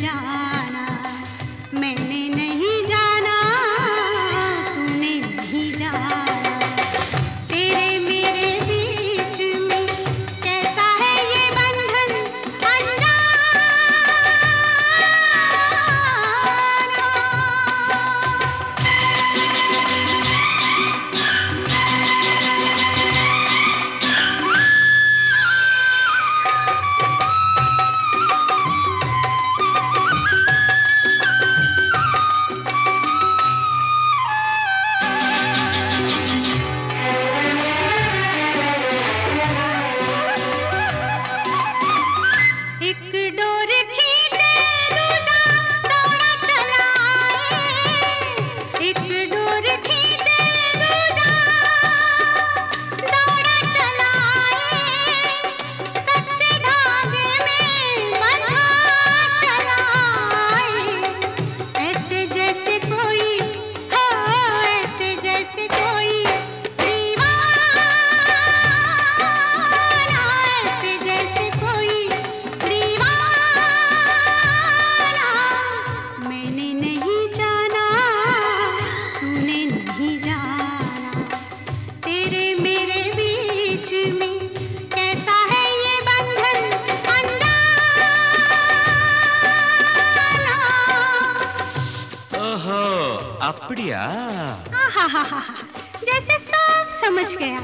जाना, मैंने नहीं जाना, तूने नहीं जाना। तेरे मेरे बीच में कैसा है ये बंधन अनजाना। एक डोर खींचे दूजा दौड़ा चला आए, एक डोर खींचे दूजा दौड़ा चला आए, कच्चे धागे में बंधा चला आए। ऐसे जैसे कोई हो, ऐसे जैसे कोई दीवाना, ऐसे जैसे कोई दीवाना। मैंने नहीं जाना, तूने नहीं जाना। तेरे मेरे बीच में कैसा है ये बंधन अनजाना। ओहो அப்படியா? आहाहाहा, जैसे सब समझ गया।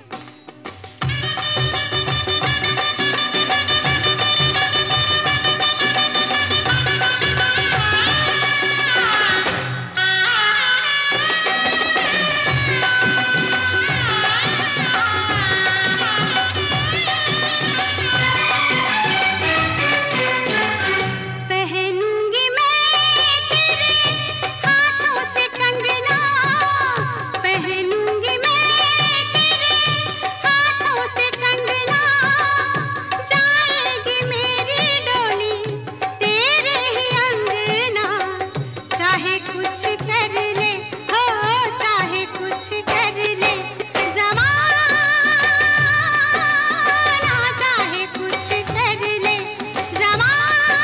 पहनूंगी मैं तेरे हाथों से कंगना, पहनूंगी मैं तेरे हाथों से कंगना। जाएगी मेरी डोली तेरे ही अंगना, चाहे कुछ कर ले हो, चाहे कुछ कर ले ज़माना, चाहे कुछ कर ले ज़माना।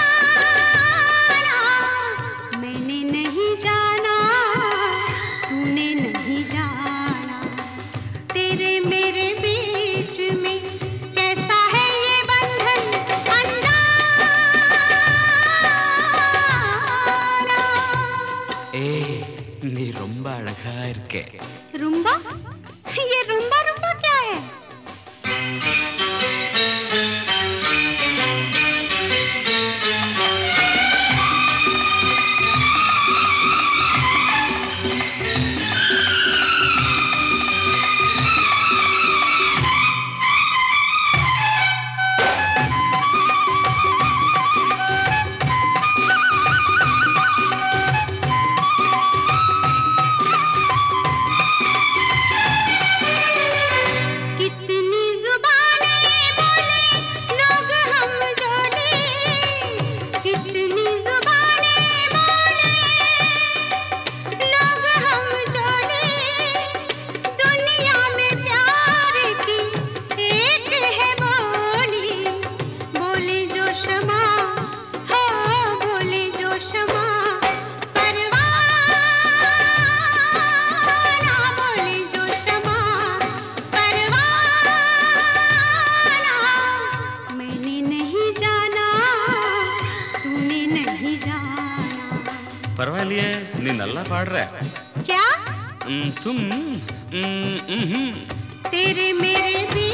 मैंने नहीं जाना, तूने नहीं जाना। तेरे मेरे बीच में कैसा है ये बंधन अनजाना। ஏய் நீ ரொம்ப அழகா இருக்க. रुम्बा? ये रुम्बा रुम्बा क्या है? कितनी जुबानें बोले लोग हम जोड़े, कितनी जुबानें बोले लोग हम जोड़े। दुनिया में प्यार की एक है बोली, बोले जो शमा हो, बोले जो शमा परवाना, बोले जो शमा परवाना। मैंने नहीं जाना, तूने नहीं जाना। பரவாயில்லையே நீ நல்லா பாடுற. क्या? तुम तेरे मेरे बीच